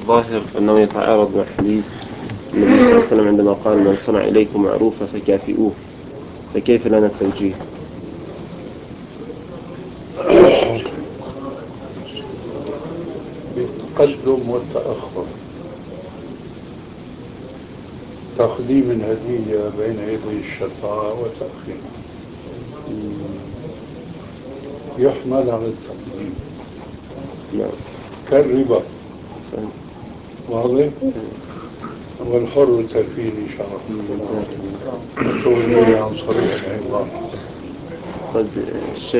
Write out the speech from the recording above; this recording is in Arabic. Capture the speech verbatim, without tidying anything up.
الظاهر أنه يتعارض مع حديث النبي صلى الله عليه وسلم عندما قال من صنع إليكم معروفا فكافئوه، فكيف لنا التوجيه؟ بالتقدم والتأخر، تقديم الهدية بين يدي الشفاعة وتأخيرها يحمل على التقديم نعم. كالربا، فهم. واضح؟ والحر تكفيه شرف جزاك الله. وتغنيه عن صريح العبارة. طيب الشيخ